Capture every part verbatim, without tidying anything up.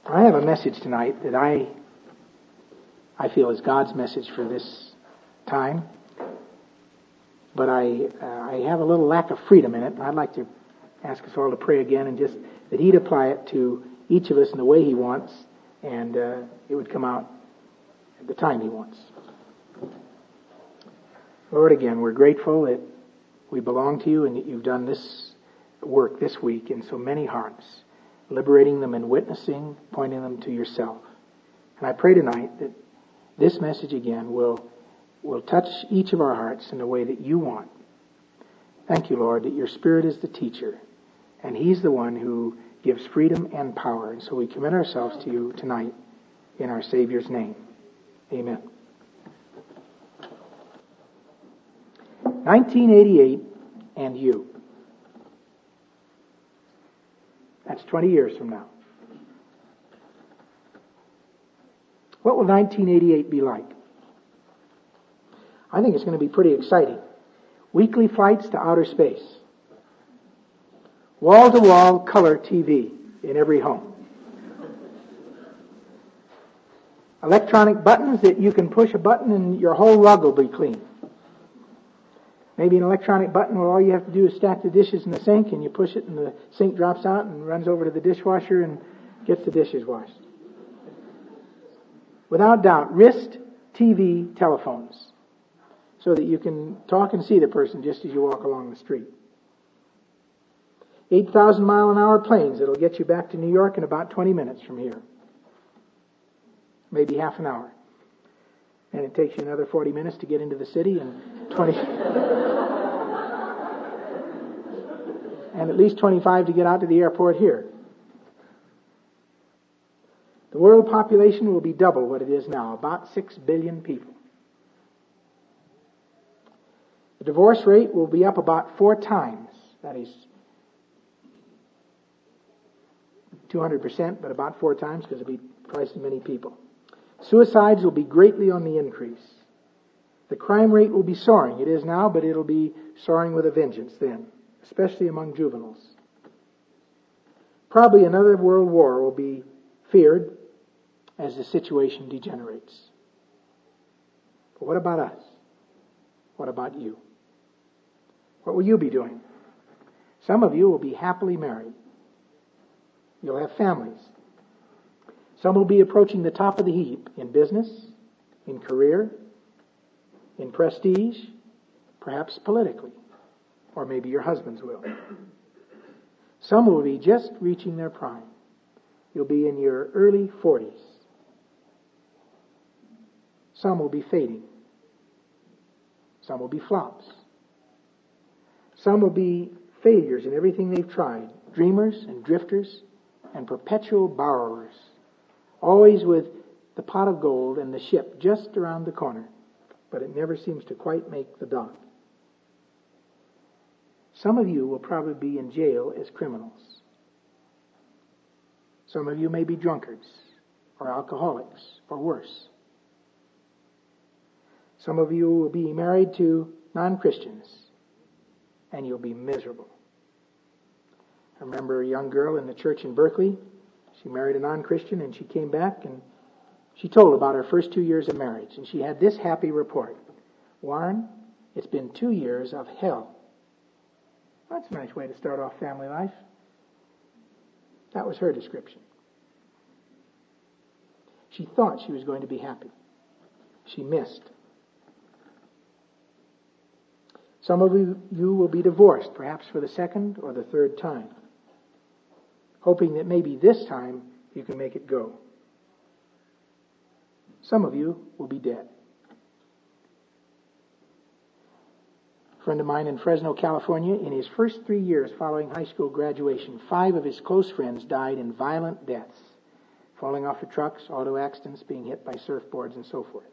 I have a message tonight that I I feel is God's message for this time, but I uh, I have a little lack of freedom in it. And I'd like to ask us all to pray again and just that He'd apply it to each of us in the way He wants, and uh, it would come out at the time He wants. Lord, again, we're grateful that we belong to You and that You've done this work this week in so many hearts, liberating them and witnessing, pointing them to Yourself. And I pray tonight that this message again will will touch each of our hearts in the way that You want. Thank You, Lord, that Your Spirit is the teacher, and He's the one who gives freedom and power. And so we commit ourselves to You tonight in our Savior's name. Amen. nineteen eighty-eight and you. That's twenty years from now. What will nineteen eighty-eight be like? I think it's going to be pretty exciting. Weekly flights to outer space. Wall-to-wall color T V in every home. Electronic buttons that you can push a button and your whole rug will be clean. Maybe an electronic button where all you have to do is stack the dishes in the sink and you push it and the sink drops out and runs over to the dishwasher and gets the dishes washed. Without doubt, wrist T V telephones so that you can talk and see the person just as you walk along the street. eight thousand mile an hour planes that'll get you back to New York in about twenty minutes from here. Maybe half an hour. And it takes you another forty minutes to get into the city and twenty and at least twenty-five to get out to the airport here. The world population will be double what it is now, about six billion people. The divorce rate will be up about four times. That is two hundred percent, but about four times because it'll be twice as many people. Suicides will be greatly on the increase. The crime rate will be soaring. It is now, but it'll be soaring with a vengeance then, especially among juveniles. Probably another world war will be feared as the situation degenerates. But what about us? What about you? What will you be doing? Some of you will be happily married. You'll have families. Some will be approaching the top of the heap in business, in career, in prestige, perhaps politically, or maybe your husbands will. Some will be just reaching their prime. You'll be in your early forties. Some will be fading. Some will be flops. Some will be failures in everything they've tried, dreamers and drifters and perpetual borrowers. Always with the pot of gold and the ship just around the corner, but it never seems to quite make the dock. Some of you will probably be in jail as criminals. Some of you may be drunkards or alcoholics or worse. Some of you will be married to non-Christians and you'll be miserable. I remember a young girl in the church in Berkeley. She married a non-Christian and she came back and she told about her first two years of marriage. And she had this happy report. Warren, it's been two years of hell. That's a nice way to start off family life. That was her description. She thought she was going to be happy. She missed. Some of you, you will be divorced, perhaps for the second or the third time, hoping that maybe this time you can make it go. Some of you will be dead. A friend of mine in Fresno, California, in his first three years following high school graduation, five of his close friends died in violent deaths, falling off of trucks, auto accidents, being hit by surfboards, and so forth.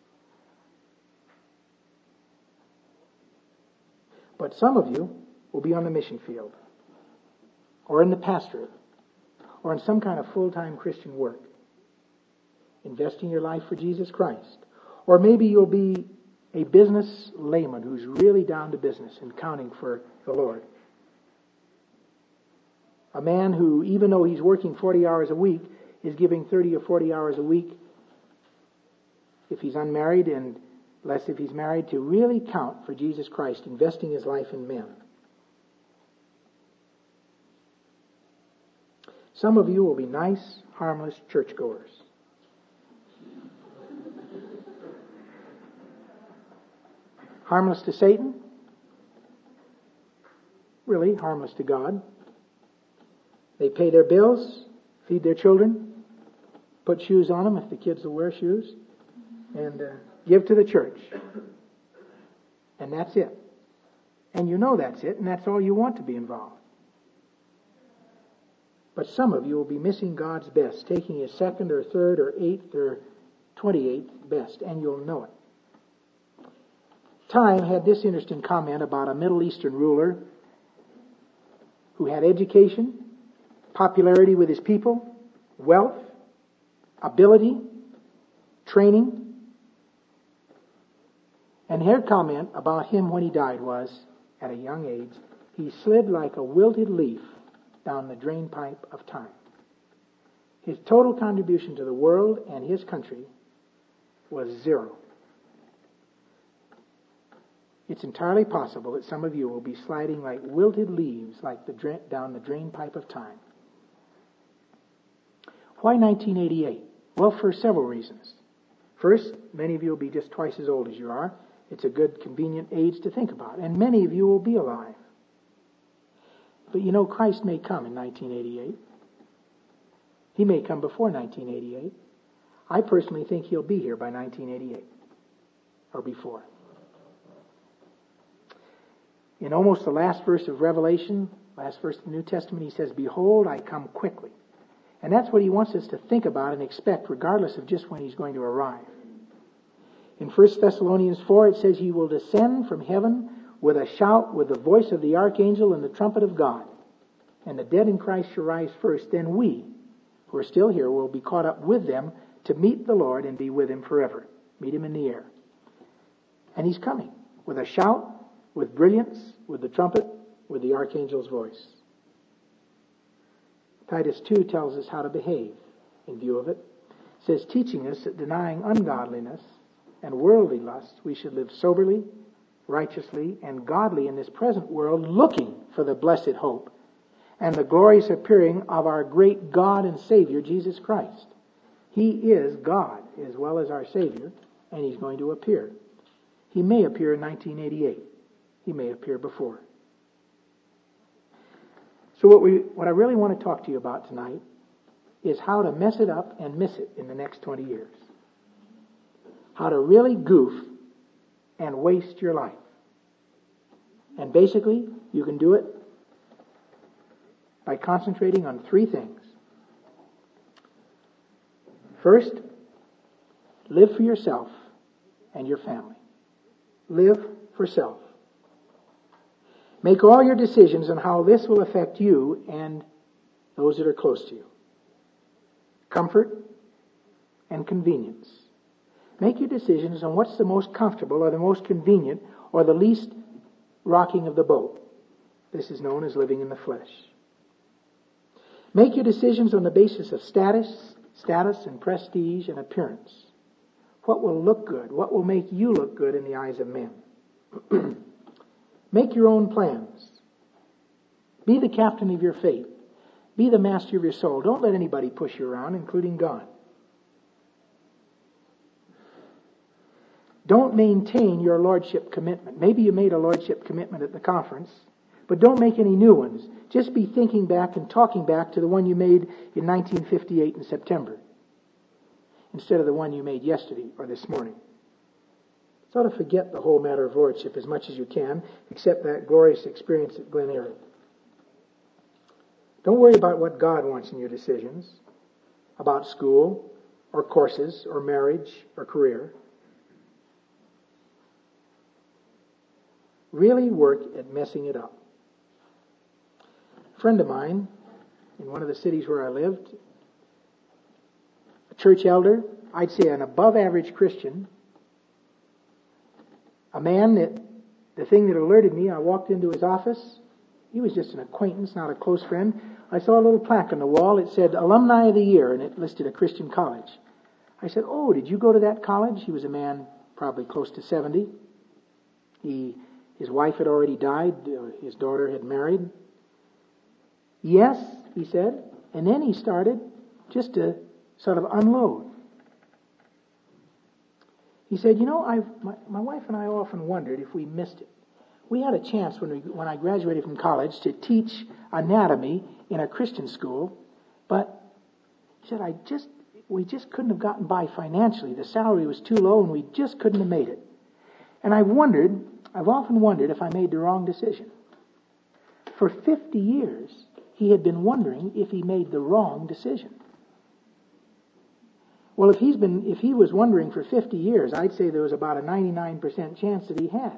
But some of you will be on the mission field, or in the pastorate, or in some kind of full-time Christian work, investing your life for Jesus Christ. Or maybe you'll be a business layman who's really down to business and counting for the Lord. A man who, even though he's working forty hours a week, is giving thirty or forty hours a week if he's unmarried, and less if he's married, to really count for Jesus Christ, investing his life in men. Some of you will be nice, harmless churchgoers. Harmless to Satan? Really, harmless to God. They pay their bills, feed their children, put shoes on them if the kids will wear shoes, and uh, give to the church. And that's it. And you know that's it, and that's all you want to be involved. But some of you will be missing God's best, taking his second or third or eighth or twenty-eighth best, and you'll know it. Time had this interesting comment about a Middle Eastern ruler who had education, popularity with his people, wealth, ability, training. And her comment about him when he died was, at a young age, he slid like a wilted leaf down the drain pipe of time. His total contribution to the world and his country was zero. It's entirely possible that some of you will be sliding like wilted leaves like the dra- down the drain pipe of time. Why nineteen eighty-eight? Well, for several reasons. First, many of you will be just twice as old as you are. It's a good, convenient age to think about. And many of you will be alive. But you know, Christ may come in nineteen eighty-eight. He may come before nineteen eighty-eight. I personally think he'll be here by nineteen eighty-eight. Or before. In almost the last verse of Revelation, last verse of the New Testament, he says, "Behold, I come quickly." And that's what he wants us to think about and expect, regardless of just when he's going to arrive. In First Thessalonians four, it says, "He will descend from heaven with a shout, with the voice of the archangel and the trumpet of God. And the dead in Christ shall rise first. Then we, who are still here, will be caught up with them to meet the Lord and be with him forever." Meet him in the air. And he's coming with a shout, with brilliance, with the trumpet, with the archangel's voice. Titus two tells us how to behave in view of it. It says, teaching us that denying ungodliness and worldly lusts, we should live soberly, righteously, and godly in this present world, looking for the blessed hope and the glorious appearing of our great God and Savior, Jesus Christ. He is God as well as our Savior, and he's going to appear. He may appear in nineteen eighty-eight. He may appear before. So what we, what I really want to talk to you about tonight is how to mess it up and miss it in the next twenty years. How to really goof and waste your life. And basically, you can do it by concentrating on three things. First, live for yourself and your family. Live for self. Make all your decisions on how this will affect you and those that are close to you. Comfort and convenience. Make your decisions on what's the most comfortable or the most convenient or the least rocking of the boat. This is known as living in the flesh. Make your decisions on the basis of status, status and prestige and appearance. What will look good? What will make you look good in the eyes of men? Make your own plans. Be the captain of your fate. Be the master of your soul. Don't let anybody push you around, including God. Don't maintain your lordship commitment. Maybe you made a lordship commitment at the conference, but don't make any new ones. Just be thinking back and talking back to the one you made in nineteen fifty-eight in September, instead of the one you made yesterday or this morning. Sort of forget the whole matter of lordship as much as you can, except that glorious experience at Glen Eyrie. Don't worry about what God wants in your decisions, about school, or courses, or marriage, or career. Really work at messing it up. A friend of mine, in one of the cities where I lived, a church elder, I'd say an above-average Christian, a man that, the thing that alerted me, I walked into his office. He was just an acquaintance, not a close friend. I saw a little plaque on the wall. It said Alumni of the Year, and it listed a Christian college. I said, oh, did you go to that college? He was a man probably close to seventy. He, his wife had already died. His daughter had married. Yes, he said. And then he started just to sort of unload. He said, you know, I've, my, my wife and I often wondered if we missed it. We had a chance when we, when I graduated from college to teach anatomy in a Christian school, but he said, I just, we just couldn't have gotten by financially. The salary was too low and we just couldn't have made it. And I wondered, I've often wondered if I made the wrong decision. For fifty years, he had been wondering if he made the wrong decision. Well, if he's been, if he was wondering for fifty years, I'd say there was about a ninety-nine percent chance that he had.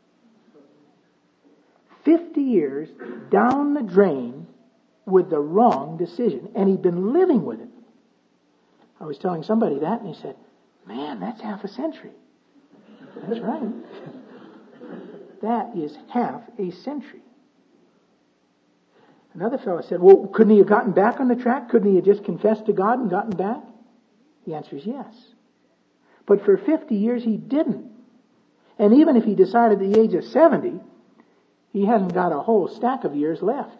fifty years down the drain with the wrong decision. And he'd been living with it. I was telling somebody that, and he said, man, that's half a century. That's right. That is half a century. Another fellow said, well, couldn't he have gotten back on the track? Couldn't he have just confessed to God and gotten back? The answer is yes. But for fifty years he didn't. And even if he decided at the age of seventy, he hasn't got a whole stack of years left.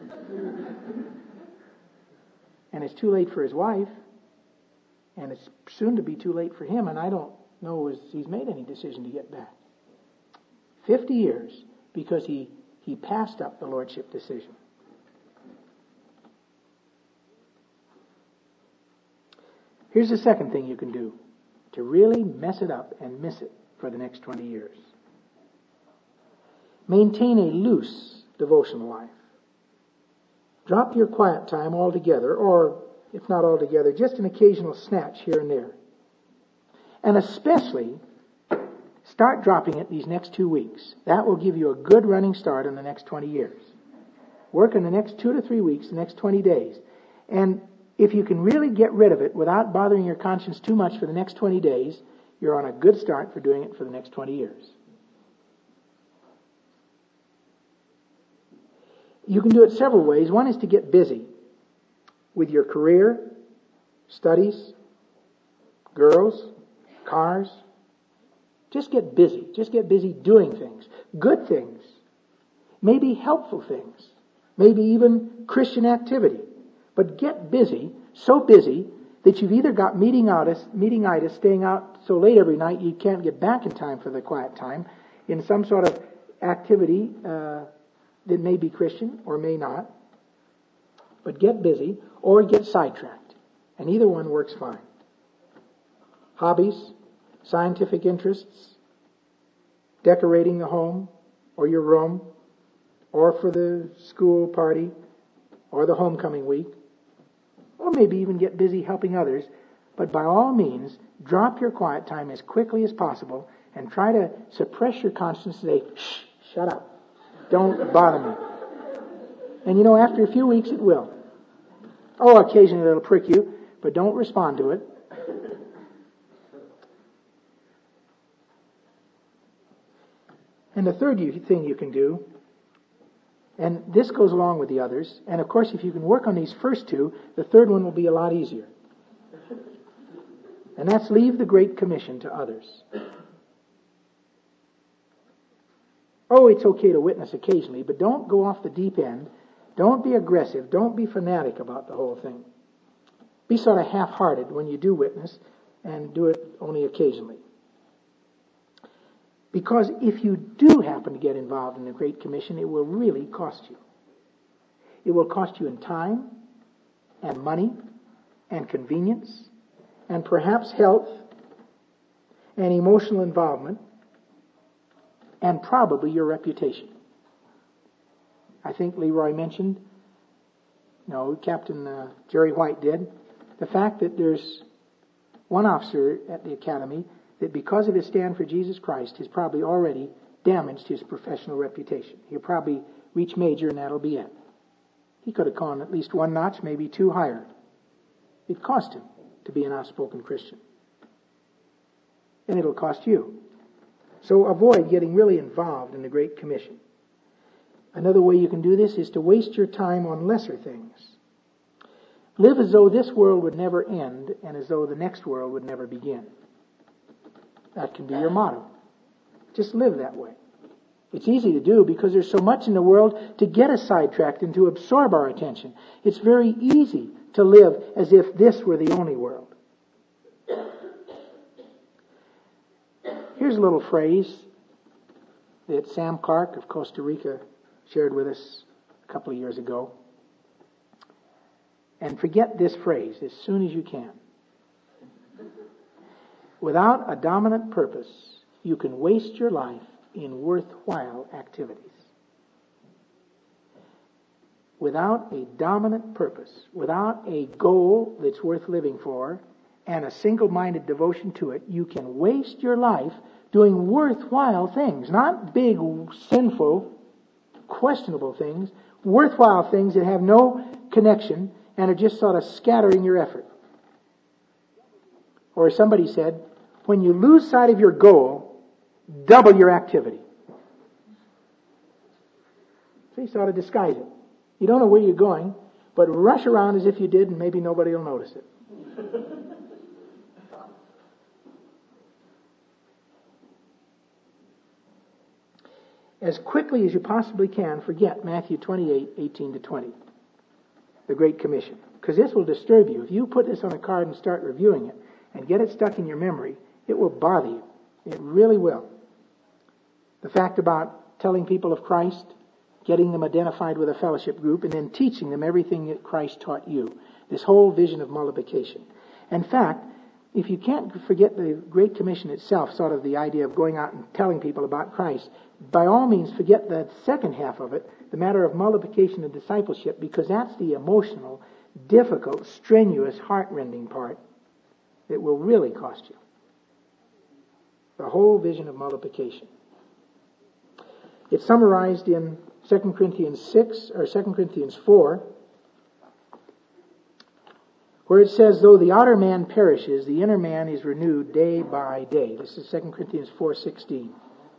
And it's too late for his wife. And it's soon to be too late for him. And I don't know if he's made any decision to get back. Fifty years because he, he passed up the lordship decision. Here's the second thing you can do to really mess it up and miss it for the next twenty years. Maintain a loose devotional life. Drop your quiet time altogether, or if not altogether, just an occasional snatch here and there. And especially, start dropping it these next two weeks. That will give you a good running start in the next twenty years. Work in the next two to three weeks, the next twenty days. And if you can really get rid of it without bothering your conscience too much for the next twenty days, you're on a good start for doing it for the next twenty years. You can do it several ways. One is to get busy with your career, studies, girls, cars. Just get busy. Just get busy doing things. Good things. Maybe helpful things. Maybe even Christian activity. But get busy, so busy that you've either got meetingitis, meetingitis, staying out so late every night you can't get back in time for the quiet time, in some sort of activity uh, that may be Christian or may not. But get busy or get sidetracked. And either one works fine. Hobbies, scientific interests, decorating the home or your room, or for the school party or the homecoming week, or maybe even get busy helping others. But by all means, drop your quiet time as quickly as possible and try to suppress your conscience and say, shh, shut up. Don't bother me. And you know, after a few weeks it will. Oh, occasionally it'll prick you, but don't respond to it. And the third thing you can do, and this goes along with the others, and of course if you can work on these first two, the third one will be a lot easier. And that's leave the Great Commission to others. Oh, it's okay to witness occasionally, but don't go off the deep end. Don't be aggressive. Don't be fanatic about the whole thing. Be sort of half-hearted when you do witness, and do it only occasionally. Because if you do happen to get involved in the Great Commission, it will really cost you. It will cost you in time, and money, and convenience, and perhaps health, and emotional involvement, and probably your reputation. I think Leroy mentioned, no, Captain uh, Jerry White did, the fact that there's one officer at the academy that because of his stand for Jesus Christ has probably already damaged his professional reputation. He'll probably reach major and that'll be it. He could have gone at least one notch, maybe two higher. It cost him to be an outspoken Christian. And it'll cost you. So avoid getting really involved in the Great Commission. Another way you can do this is to waste your time on lesser things. Live as though this world would never end and as though the next world would never begin. That can be your motto. Just live that way. It's easy to do because there's so much in the world to get us sidetracked and to absorb our attention. It's very easy to live as if this were the only world. Here's a little phrase that Sam Clark of Costa Rica shared with us a couple of years ago. And forget this phrase as soon as you can. Without a dominant purpose, you can waste your life in worthwhile activities. Without a dominant purpose, without a goal that's worth living for, and a single-minded devotion to it, you can waste your life doing worthwhile things. Not big, sinful, questionable things. Worthwhile things that have no connection and are just sort of scattering your effort. Or as somebody said, when you lose sight of your goal, double your activity. So you sort of disguise it. You don't know where you're going, but rush around as if you did and maybe nobody will notice it. As quickly as you possibly can, forget Matthew twenty-eight, eighteen to twenty. The Great Commission. Because this will disturb you. If you put this on a card and start reviewing it and get it stuck in your memory, it will bother you. It really will. The fact about telling people of Christ, getting them identified with a fellowship group, and then teaching them everything that Christ taught you. This whole vision of multiplication. In fact, if you can't forget the Great Commission itself, sort of the idea of going out and telling people about Christ, by all means forget the second half of it, the matter of multiplication and discipleship, because that's the emotional, difficult, strenuous, heart-rending part that will really cost you. The whole vision of multiplication. It's summarized in Second Corinthians six, or Second Corinthians four, where it says, though the outer man perishes, the inner man is renewed day by day. This is Second Corinthians four sixteen.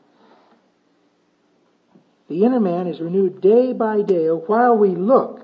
The inner man is renewed day by day while we look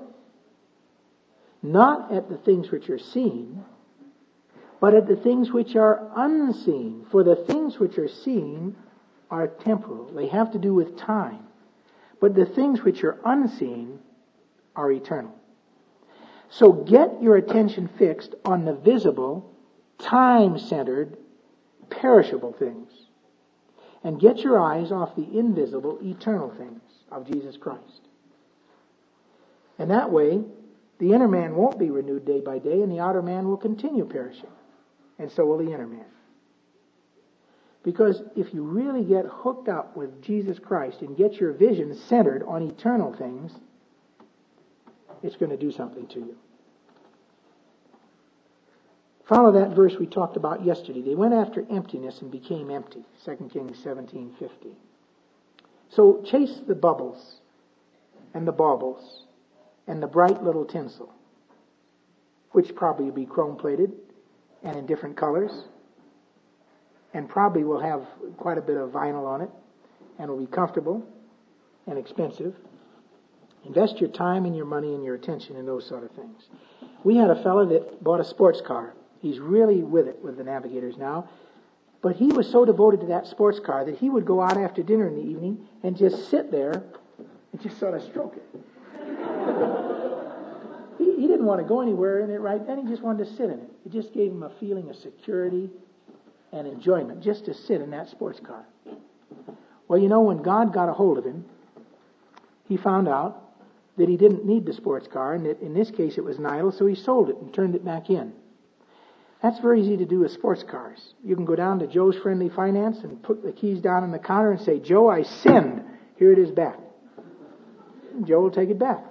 not at the things which are seen, but at the things which are unseen. For the things which are seen are temporal. They have to do with time. But the things which are unseen are eternal. So get your attention fixed on the visible, time-centered, perishable things. And get your eyes off the invisible, eternal things of Jesus Christ. And that way, the inner man won't be renewed day by day, and the outer man will continue perishing. And so will the inner man. Because if you really get hooked up with Jesus Christ and get your vision centered on eternal things, it's going to do something to you. Follow that verse we talked about yesterday. They went after emptiness and became empty. Second Kings seventeen fifty. So chase the bubbles and the baubles and the bright little tinsel, which probably will be chrome-plated and in different colors, and probably will have quite a bit of vinyl on it, and will be comfortable and expensive. Invest your time and your money and your attention in those sort of things. We had a fellow that bought a sports car. He's really with it with the Navigators now. But he was so devoted to that sports car that he would go out after dinner in the evening and just sit there and just sort of stroke it. he, he didn't want to go anywhere in it right then. He just wanted to sit in it. It just gave him a feeling of security and enjoyment just to sit in that sports car. Well, you know, when God got a hold of him, he found out that he didn't need the sports car, and that in this case it was an idol, so he sold it and turned it back in. That's very easy to do with sports cars. You can go down to Joe's Friendly Finance and put the keys down on the counter and say, Joe, I sinned. Here it is back. And Joe will take it back.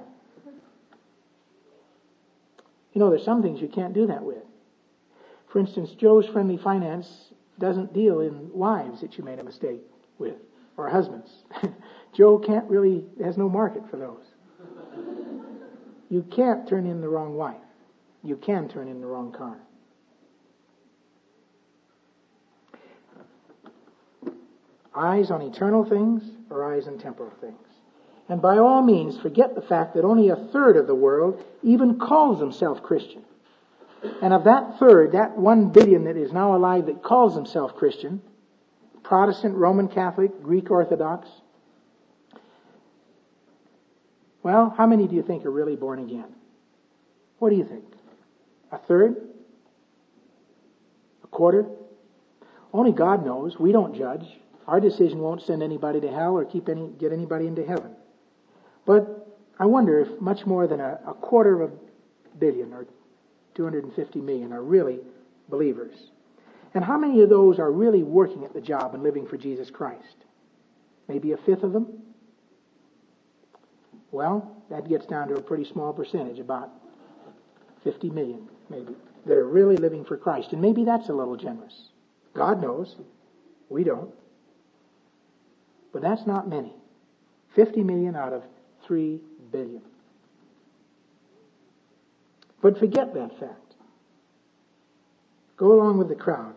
You know, there's some things you can't do that with. For instance, Joe's Friendly Finance doesn't deal in wives that you made a mistake with, or husbands. Joe can't really, has no market for those. You can't turn in the wrong wife. You can turn in the wrong car. Eyes on eternal things or eyes on temporal things. And by all means, forget the fact that only a third of the world even calls themselves Christian. And of that third, that one billion that is now alive that calls themselves Christian, Protestant, Roman Catholic, Greek Orthodox, well, how many do you think are really born again? What do you think? A third? A quarter? Only God knows. We don't judge. Our decision won't send anybody to hell or keep any get anybody into heaven. But I wonder if much more than a, a quarter of a billion or two hundred fifty million are really believers. And how many of those are really working at the job and living for Jesus Christ? Maybe a fifth of them? Well, that gets down to a pretty small percentage, about fifty million maybe, that are really living for Christ. And maybe that's a little generous. God knows. We don't. But that's not many. fifty million out of three billion. But forget that fact. Go along with the crowd.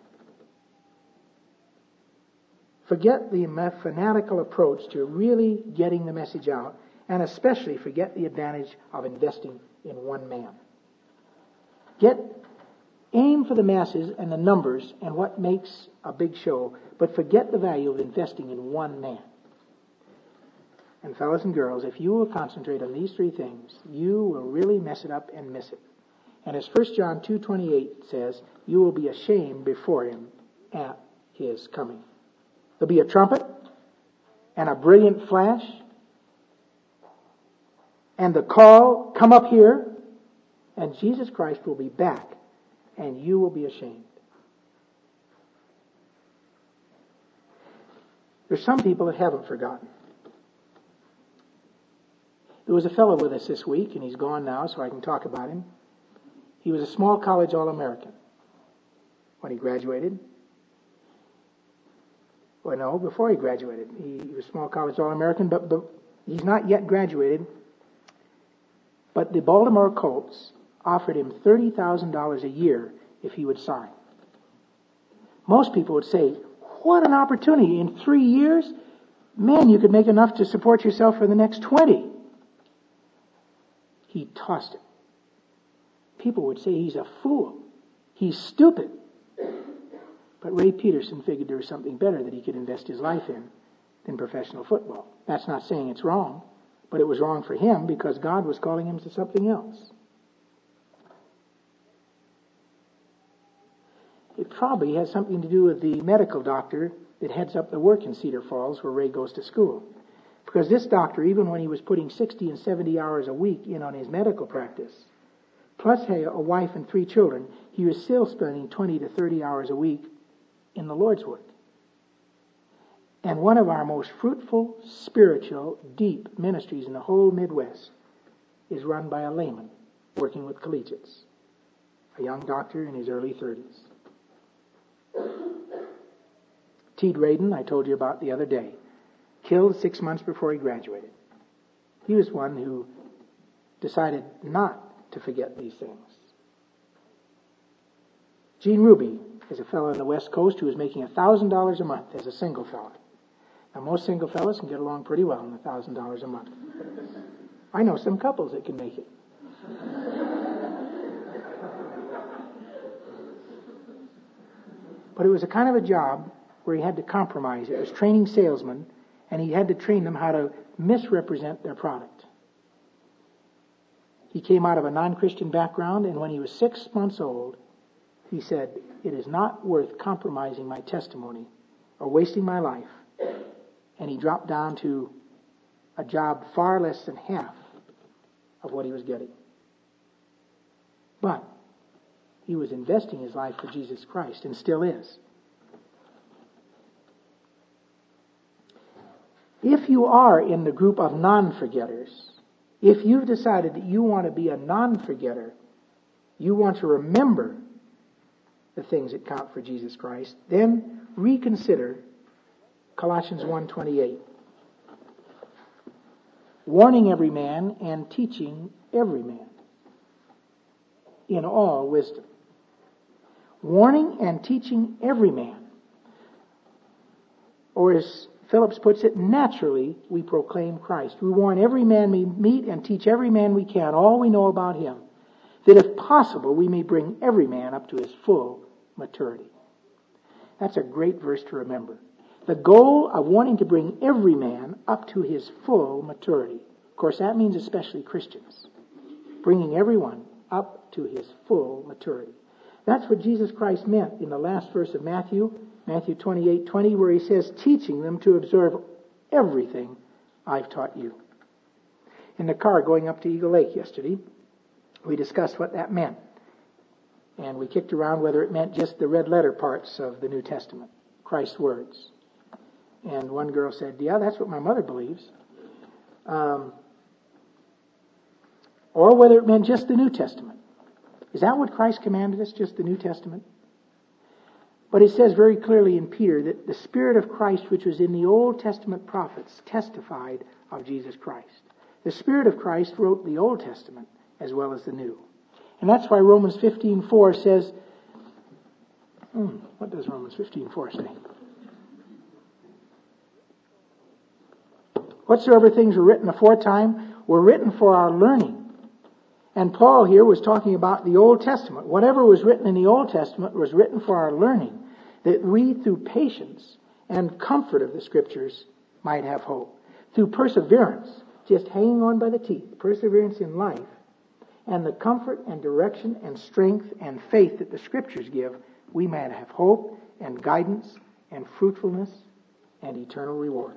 Forget the fanatical approach to really getting the message out, and especially forget the advantage of investing in one man. Get aim for the masses and the numbers and what makes a big show, but forget the value of investing in one man. And fellas and girls, if you will concentrate on these three things, you will really mess it up and miss it. And as First John two twenty-eight says, you will be ashamed before him at his coming. There'll be a trumpet and a brilliant flash and the call, come up here, and Jesus Christ will be back and you will be ashamed. There's some people that haven't forgotten. There was a fellow with us this week, and he's gone now, so I can talk about him. He was a small college All-American when he graduated. Well, no, before he graduated. He, he was a small college All-American, but, but he's not yet graduated. But the Baltimore Colts offered him thirty thousand dollars a year if he would sign. Most people would say, what an opportunity. In three years, man, you could make enough to support yourself for the next twenty. He tossed it. People would say he's a fool. He's stupid. But Ray Peterson figured there was something better that he could invest his life in than professional football. That's not saying it's wrong, but it was wrong for him because God was calling him to something else. It probably has something to do with the medical doctor that heads up the work in Cedar Falls where Ray goes to school. Because this doctor, even when he was putting sixty and seventy hours a week in on his medical practice, plus had a wife and three children, he was still spending twenty to thirty hours a week in the Lord's work. And one of our most fruitful, spiritual, deep ministries in the whole Midwest is run by a layman working with collegiates, a young doctor in his early thirties. T. Drayden, I told you about the other day, killed six months before he graduated. He was one who decided not to forget these things. Gene Ruby is a fellow on the West Coast who is making one thousand dollars a month as a single fellow. Now, most single fellows can get along pretty well on one thousand dollars a month. I know some couples that can make it. But it was a kind of a job where he had to compromise. It was training salesmen, and he had to train them how to misrepresent their product. He came out of a non-Christian background, and when he was six months old, he said, it is not worth compromising my testimony or wasting my life. And he dropped down to a job far less than half of what he was getting. But he was investing his life for Jesus Christ, and still is. If you are in the group of non-forgetters, if you've decided that you want to be a non-forgetter, you want to remember the things that count for Jesus Christ, then reconsider Colossians one twenty-eight. Warning every man and teaching every man in all wisdom. Warning and teaching every man. Or as Phillips puts it, naturally we proclaim Christ. We warn every man we meet and teach every man we can all we know about him, that if possible we may bring every man up to his full maturity. That's a great verse to remember. The goal of wanting to bring every man up to his full maturity. Of course, that means especially Christians. Bringing everyone up to his full maturity. That's what Jesus Christ meant in the last verse of Matthew, Matthew twenty-eight twenty, where he says, teaching them to observe everything I've taught you. In the car going up to Eagle Lake yesterday, we discussed what that meant. And we kicked around whether it meant just the red letter parts of the New Testament, Christ's words. And one girl said, yeah, that's what my mother believes. Um, or whether it meant just the New Testament. Is that what Christ commanded us, just the New Testament? But it says very clearly in Peter that the Spirit of Christ, which was in the Old Testament prophets, testified of Jesus Christ. The Spirit of Christ wrote the Old Testament as well as the New. And that's why Romans fifteen four says, hmm, what does Romans fifteen four say? Whatsoever things were written aforetime were written for our learning. And Paul here was talking about the Old Testament. Whatever was written in the Old Testament was written for our learning, that we through patience and comfort of the Scriptures might have hope. Through perseverance, just hanging on by the teeth, perseverance in life, and the comfort and direction and strength and faith that the Scriptures give, we might have hope and guidance and fruitfulness and eternal reward.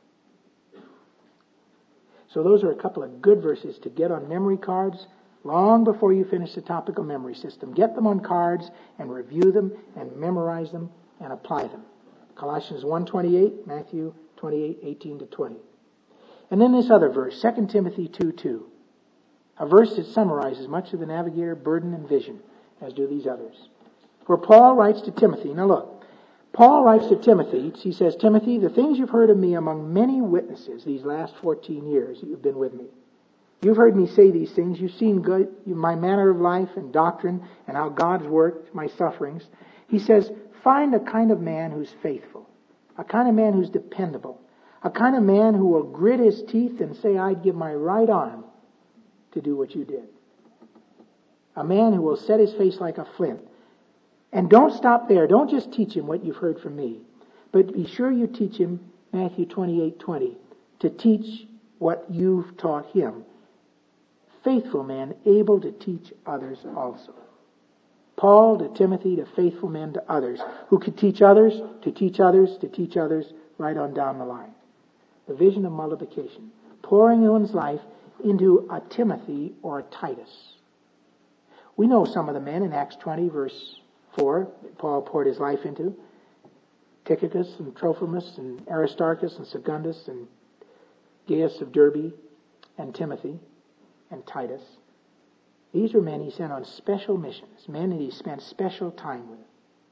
So those are a couple of good verses to get on memory cards long before you finish the topical memory system. Get them on cards and review them and memorize them and apply them. Colossians one twenty-eight, Matthew twenty-eight eighteen to twenty. And then this other verse, Second Timothy two two. A verse that summarizes much of the Navigator burden and vision, as do these others. Where Paul writes to Timothy, now look, Paul writes to Timothy, he says, Timothy, the things you've heard of me among many witnesses these last fourteen years that you've been with me. You've heard me say these things. You've seen good, my manner of life and doctrine and how God's worked, my sufferings. He says, find a kind of man who's faithful, a kind of man who's dependable, a kind of man who will grit his teeth and say, I'd give my right arm to do what you did. A man who will set his face like a flint. And don't stop there. Don't just teach him what you've heard from me. But be sure you teach him, Matthew twenty-eight twenty, to teach what you've taught him. Faithful man, able to teach others also. Paul to Timothy, to faithful men to others, who could teach others, to teach others, to teach others, right on down the line. The vision of multiplication. Pouring one's life into a Timothy or a Titus. We know some of the men in Acts twenty, verse four, that Paul poured his life into. Tychicus and Trophimus and Aristarchus and Secundus and Gaius of Derbe and Timothy and Titus. These were men he sent on special missions, men that he spent special time with.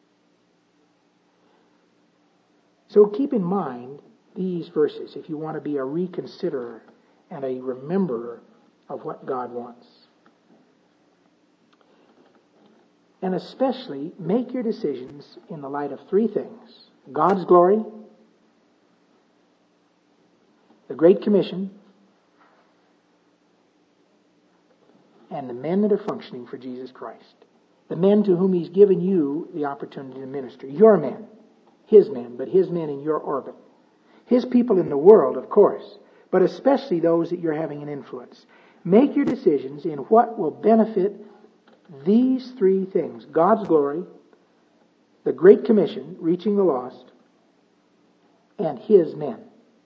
So keep in mind these verses if you want to be a reconsiderer and a rememberer of what God wants. And especially make your decisions in the light of three things. God's glory, the Great Commission, and the men that are functioning for Jesus Christ. The men to whom He's given you the opportunity to minister. Your men. His men, but His men in your orbit. His people in the world, of course, but especially those that you're having an influence. Make your decisions in what will benefit these three things. God's glory, the Great Commission, reaching the lost, and His men.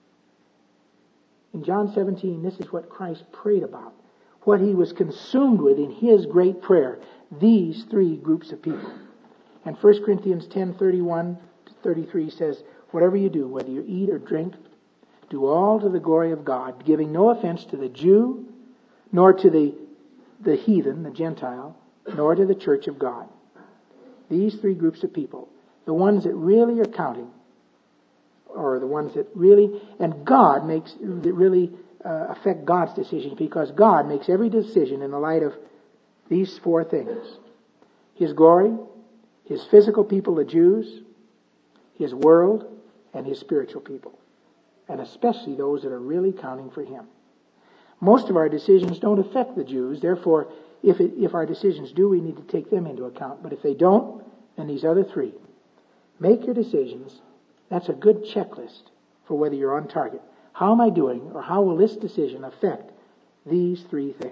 In John seventeen, this is what Christ prayed about. What He was consumed with in His great prayer. These three groups of people. And First Corinthians ten thirty-one to thirty-three says, whatever you do, whether you eat or drink, do all to the glory of God, giving no offense to the Jew, nor to the, the heathen, the Gentile, nor to the church of God. These three groups of people, the ones that really are counting, or the ones that really, and God makes, that really uh, affect God's decisions, because God makes every decision in the light of these four things. His glory, His physical people, the Jews, His world, and His spiritual people. and especially those that are really counting for Him. Most of our decisions don't affect the Jews. Therefore, if it, if our decisions do, we need to take them into account. But if they don't, then these other three. Make your decisions. That's a good checklist for whether you're on target. How am I doing, or how will this decision affect these three things?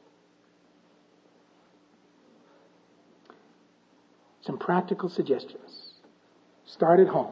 Some practical suggestions. Start at home.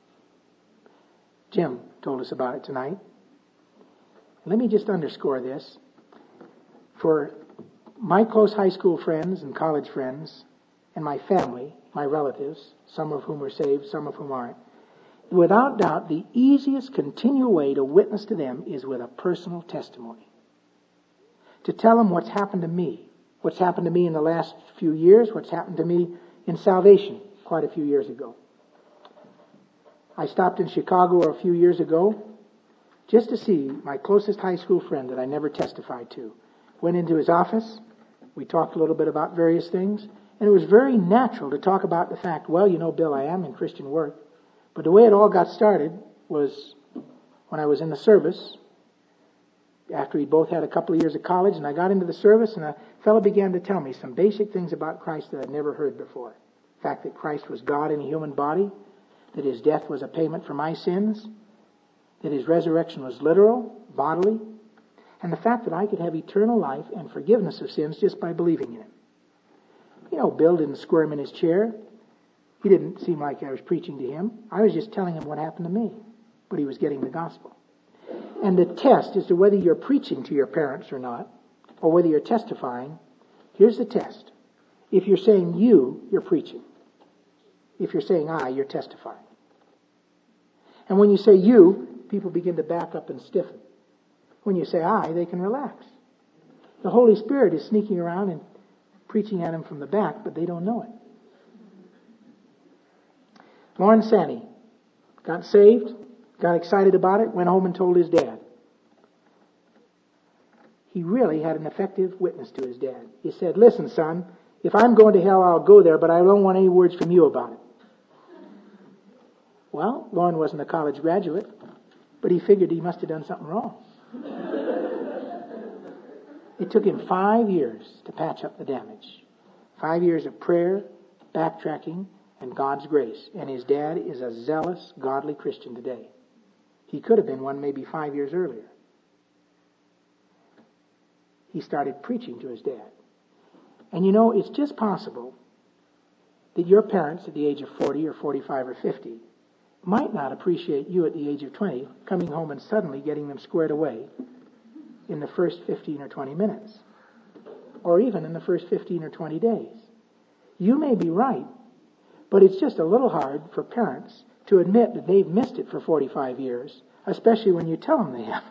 Jim told us about it tonight. Let me just underscore this. For my close high school friends and college friends and my family, my relatives, some of whom are saved, some of whom aren't, without doubt, the easiest continual way to witness to them is with a personal testimony. To tell them what's happened to me, what's happened to me in the last few years, what's happened to me in salvation quite a few years ago. I stopped in Chicago a few years ago just to see my closest high school friend that I never testified to. Went into his office. We talked a little bit about various things. And it was very natural to talk about the fact, well, you know, Bill, I am in Christian work. But the way it all got started was when I was in the service, after we both had a couple of years of college, and I got into the service, and a fellow began to tell me some basic things about Christ that I'd never heard before. The fact that Christ was God in a human body, that His death was a payment for my sins, that His resurrection was literal, bodily, and the fact that I could have eternal life and forgiveness of sins just by believing in Him. You know, Bill didn't squirm in his chair. He didn't seem like I was preaching to him. I was just telling him what happened to me. But he was getting the gospel. And the test as to whether you're preaching to your parents or not, or whether you're testifying, here's the test. If you're saying you, you're preaching. If you're saying I, you're testifying. And when you say you, people begin to back up and stiffen. When you say I, they can relax. The Holy Spirit is sneaking around and preaching at them from the back, but they don't know it. Lauren Sanney got saved, got excited about it, went home and told his dad. He really had an effective witness to his dad. He said, listen, son, if I'm going to hell, I'll go there, but I don't want any words from you about it. Well, Lauren wasn't a college graduate, but he figured he must have done something wrong. It took him five years to patch up the damage. Five years of prayer, backtracking, and God's grace. And his dad is a zealous, godly Christian today. He could have been one maybe five years earlier. He started preaching to his dad. And you know, it's just possible that your parents at the age of forty or forty-five or fifty might not appreciate you at the age of twenty coming home and suddenly getting them squared away in the first fifteen or twenty minutes, or even in the first fifteen or twenty days. You may be right, but it's just a little hard for parents to admit that they've missed it for forty-five years, especially when you tell them they have.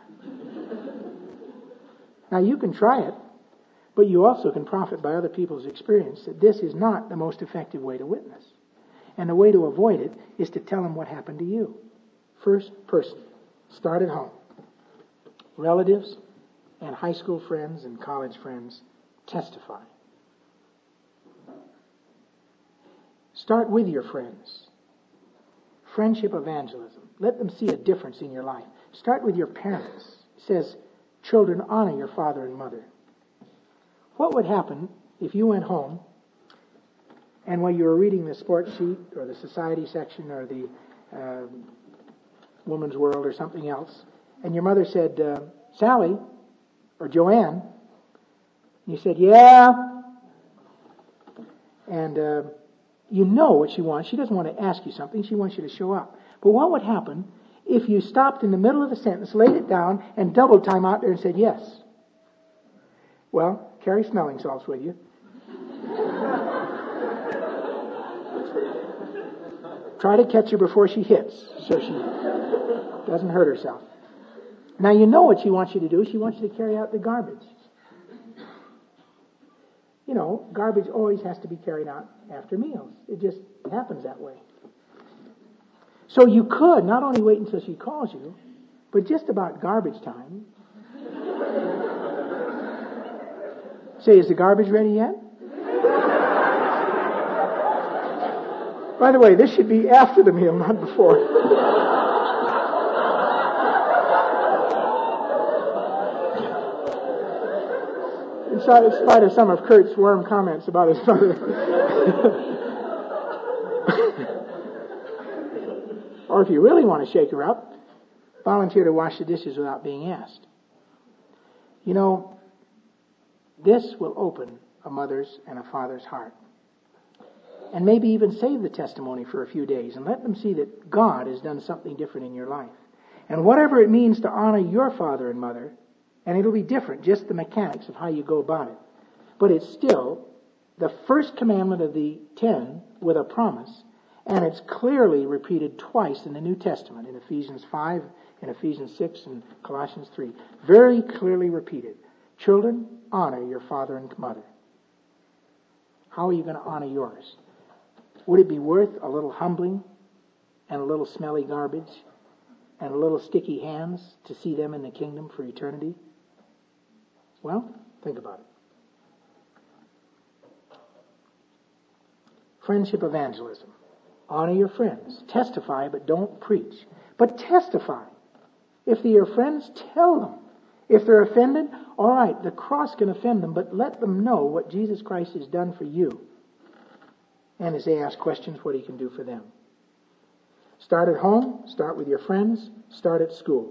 Now, you can try it, but you also can profit by other people's experience that this is not the most effective way to witness. And the way to avoid it is to tell them what happened to you. First person. Start at home. Relatives and high school friends and college friends testify. Start with your friends. Friendship evangelism. Let them see a difference in your life. Start with your parents. It says, children, honor your father and mother. What would happen if you went home and while you were reading the sports sheet or the society section or the uh, Woman's World or something else, and your mother said, uh, Sally, or Joanne, and you said, yeah, and uh, you know what she wants. She doesn't want to ask you something. She wants you to show up. But what would happen if you stopped in the middle of the sentence, laid it down, and double time out there and said yes? Well, carry smelling salts with you. Try to catch her before she hits so she doesn't hurt herself. Now you know what she wants you to do. She wants you to carry out the garbage. You know, garbage always has to be carried out after meals. It just happens that way. So you could not only wait until she calls you, but just about garbage time, say, is the garbage ready yet? By the way, this should be after the meal, not before. spite of some of Kurt's warm comments about his mother. Or if you really want to shake her up, volunteer to wash the dishes without being asked. You know, this will open a mother's and a father's heart. And maybe even save the testimony for a few days and let them see that God has done something different in your life. And whatever it means to honor your father and mother, and it'll be different, just the mechanics of how you go about it. But it's still the first commandment of the ten with a promise, and it's clearly repeated twice in the New Testament, in Ephesians five, in Ephesians six, and Colossians three. Very clearly repeated. Children, honor your father and mother. How are you going to honor yours? Would it be worth a little humbling and a little smelly garbage and a little sticky hands to see them in the kingdom for eternity? Well, think about it. Friendship evangelism. Honor your friends. Testify, but don't preach. But testify. If they are friends, tell them. If they're offended, all right, the cross can offend them, but let them know what Jesus Christ has done for you. And as they ask questions, what he can do for them. Start at home. Start with your friends. Start at school.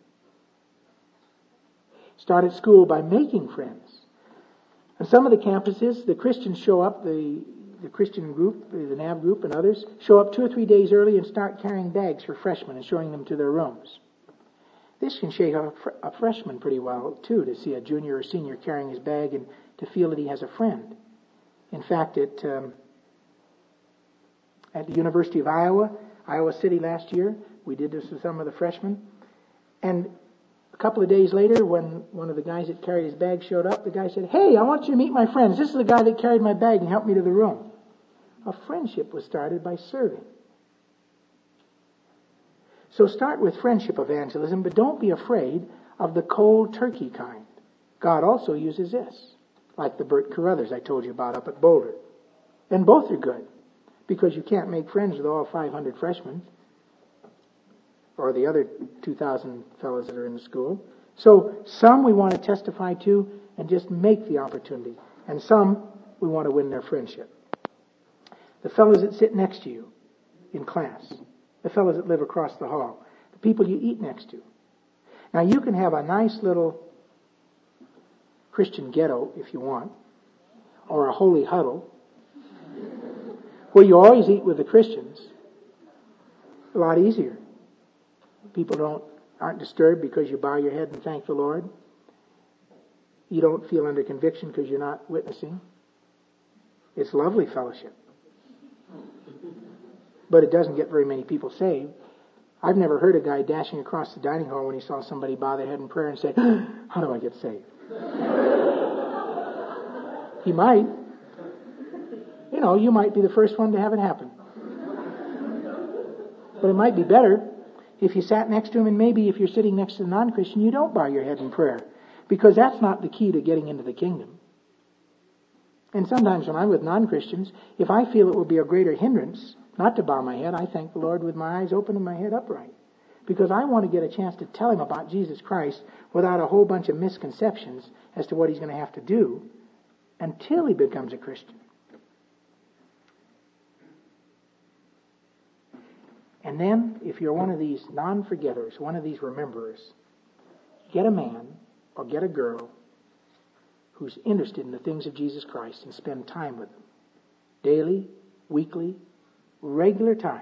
Start at school by making friends. On some of the campuses, the Christians show up, the, the Christian group, the N A V group and others, show up two or three days early and start carrying bags for freshmen and showing them to their rooms. This can shake a, a freshman pretty well, too, to see a junior or senior carrying his bag and to feel that he has a friend. In fact, at, um, at the University of Iowa, Iowa City last year, we did this with some of the freshmen. And a couple of days later, when one of the guys that carried his bag showed up, the guy said, "Hey, I want you to meet my friends. This is the guy that carried my bag and helped me to the room." A friendship was started by serving. So start with friendship evangelism, but don't be afraid of the cold turkey kind. God also uses this, like the Bert Carruthers I told you about up at Boulder. And both are good, because you can't make friends with all five hundred freshmen or the other two thousand fellows that are in the school. So some we want to testify to and just make the opportunity. And some we want to win their friendship. The fellows that sit next to you in class. The fellows that live across the hall. The people you eat next to. Now you can have a nice little Christian ghetto if you want. Or a holy huddle. Where you always eat with the Christians. A lot easier. People don't aren't disturbed because you bow your head and thank the Lord. You don't feel under conviction because you're not witnessing. It's lovely fellowship. But it doesn't get very many people saved. I've never heard a guy dashing across the dining hall when he saw somebody bow their head in prayer and say, "How do I get saved?" He might. You know, you might be the first one to have it happen. But it might be better if you sat next to him, and maybe if you're sitting next to the non-Christian, you don't bow your head in prayer. Because that's not the key to getting into the kingdom. And sometimes when I'm with non-Christians, if I feel it will be a greater hindrance not to bow my head, I thank the Lord with my eyes open and my head upright. Because I want to get a chance to tell him about Jesus Christ without a whole bunch of misconceptions as to what he's going to have to do until he becomes a Christian. And then, if you're one of these non-forgetters, one of these rememberers, get a man or get a girl who's interested in the things of Jesus Christ and spend time with them. Daily, weekly, regular time.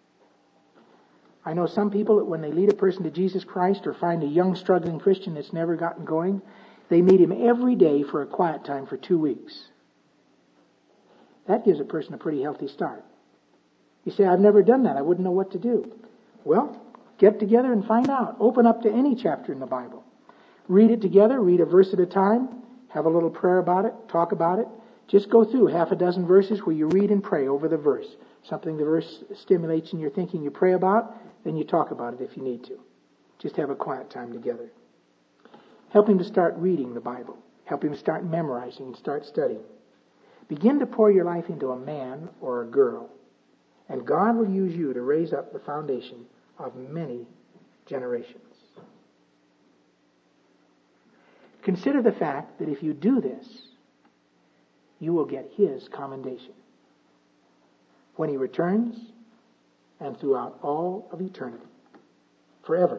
I know some people that when they lead a person to Jesus Christ or find a young struggling Christian that's never gotten going, they meet him every day for a quiet time for two weeks. That gives a person a pretty healthy start. You say, "I've never done that. I wouldn't know what to do." Well, get together and find out. Open up to any chapter in the Bible. Read it together. Read a verse at a time. Have a little prayer about it. Talk about it. Just go through half a dozen verses where you read and pray over the verse. Something the verse stimulates in your thinking you pray about, then you talk about it if you need to. Just have a quiet time together. Help him to start reading the Bible. Help him to start memorizing and start studying. Begin to pour your life into a man or a girl. And God will use you to raise up the foundation of many generations. Consider the fact that if you do this, you will get His commendation when He returns and throughout all of eternity, forever.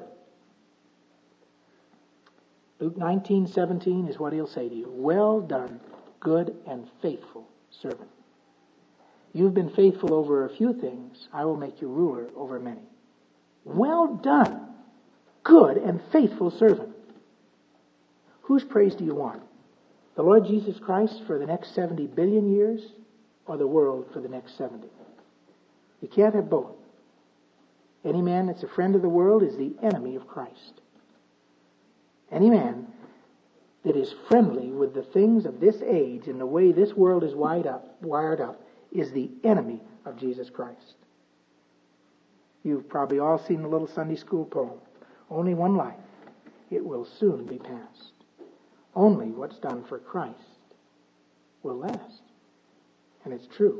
Luke nineteen seventeen is what He'll say to you. Well done, good and faithful servant. You've been faithful over a few things. I will make you ruler over many. Well done, good and faithful servant. Whose praise do you want? The Lord Jesus Christ for the next seventy billion years, or the world for the next seventy? You can't have both. Any man that's a friend of the world is the enemy of Christ. Any man that is friendly with the things of this age and the way this world is wired up, wired up is the enemy of Jesus Christ. You've probably all seen the little Sunday school poem, Only One Life. It will soon be past. Only what's done for Christ will last. And it's true.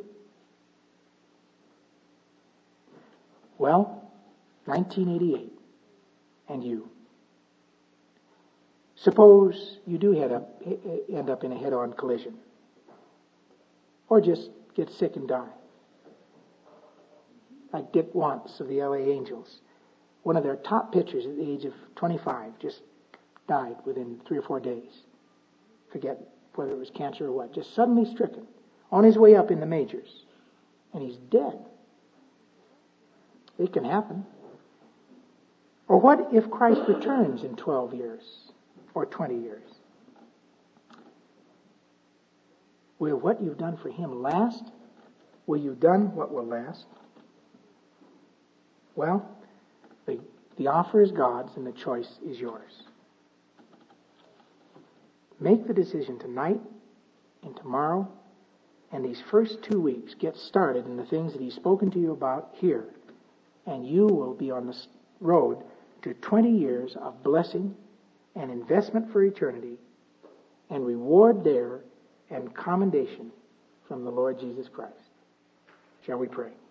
Well, nineteen eighty-eight, and you. Suppose you do head up, end up in a head-on collision. Or just get sick and die. Like Dick Wantz of the L A Angels. One of their top pitchers at the age of twenty-five just died within three or four days. Forget whether it was cancer or what. Just suddenly stricken. On his way up in the majors. And he's dead. It can happen. Or what if Christ returns in twelve years? Or twenty years? Will what you've done for Him last? Will you done what will last? Well, the, the offer is God's and the choice is yours. Make the decision tonight and tomorrow and these first two weeks. Get started in the things that He's spoken to you about here. And you will be on the road to twenty years of blessing and investment for eternity and reward there and commendation from the Lord Jesus Christ. Shall we pray?